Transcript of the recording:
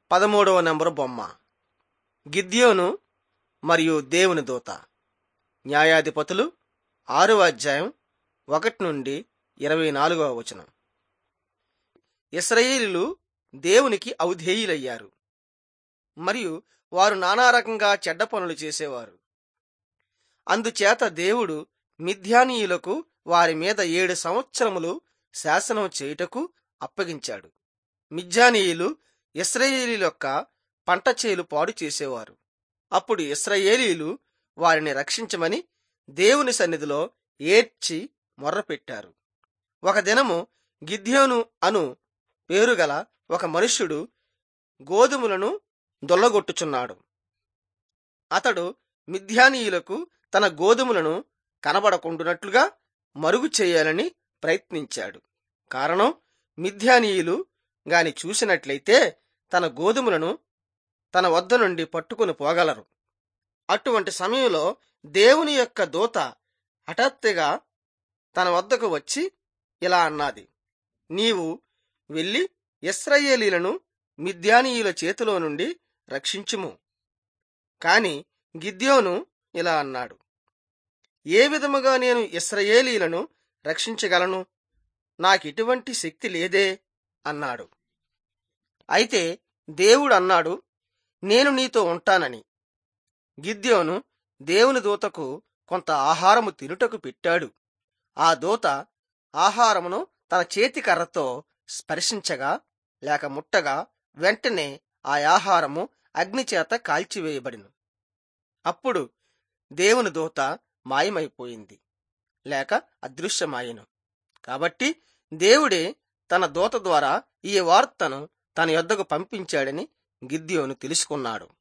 13వ number బొమ్మ. గిద్యోను మరియు దేవుని దూత. న్యాయాధిపతులు 6వ అధ్యాయం 1 నుండి 24వ వచనం. ఇశ్రాయేలీయులు దేవునికి అవిధేయులయ్యారు మరియు వారు నానా రకంగా చెడ్డ పనులు చేసేవారు. అందుచేత దేవుడు మిద్యానీయులకు వారి మీద 7 సంవత్సరములు శాసనం చేయుటకు అప్పగించాడు. మిద్యానీయులు ఇశ్రాయేలీయుల యొక్క పంట చేలు పాడు చేసేవారు. అప్పుడు ఇశ్రాయేలీయులు వారిని రక్షించమని దేవుని సన్నిధిలో ఏడ్చి మొర్రపెట్టారు. ఒక దినము గిద్యోను అను పేరుగల ఒక మనుష్యుడు గోధుమలను దొల్లగొట్టుచున్నాడు. అతడు మిద్యానీయులకు తన గోధుమలను కనబడకుండునట్లుగా మరుగు చేయాలని ప్రయత్నించాడు. కారణం, మిద్యానీయులు గాని చూసినట్లయితే తన గోధుమలను తన వద్ద నుండి పట్టుకుని పోగలరు. అటువంటి సమయంలో దేవుని యొక్క దూత హఠాత్తుగా తన వద్దకు వచ్చి ఇలా అన్నది, నీవు వెళ్ళి ఇశ్రాయేలీయులను మిద్యానీయుల చేతిలో నుండి రక్షించుము. కాని గిద్యోను ఇలా అన్నాడు, ఏ విధముగా నేను ఇశ్రాయేలీయులను రక్షించగలను? నాకిటువంటి శక్తి లేదే అన్నాడు. అయితే దేవుడు అన్నాడు, నేను నీతో ఉంటానని. గిద్యోను దేవుని దూతకు కొంత ఆహారము తినుటకు పెట్టాడు. ఆ దూత ఆహారమును తన చేతి కర్రతో స్పర్శించగా లేక ముట్టగా వెంటనే ఆ ఆహారము అగ్నిచేత కాల్చివేయబడిను. అప్పుడు దేవుని దూత మాయమైపోయింది లేక అదృశ్యమాయెను. కాబట్టి దేవుడే తన దూత ద్వారా ఈ వార్తను తన యొద్దకు పంపించాడని గిద్యోను తెలుసుకున్నాడు.